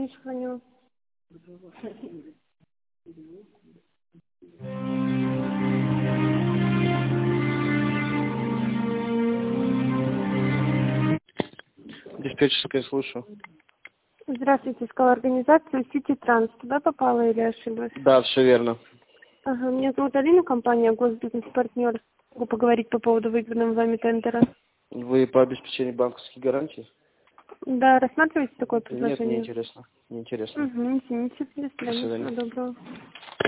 не сохранила. Диспетчерская, слушаю. Здравствуйте, искала организацию Сити Транс. Туда попала или ошиблась? Да, все верно. Ага, меня зовут Алина, компания Госбизнес-партнер. Могу поговорить по поводу выигранного вами тендера. Вы по обеспечению банковских гарантий? Да, рассматриваете такое Нет, не предложение? интересно. Не интересно. Угу, извините. До До свидания. свидания. Всего доброго.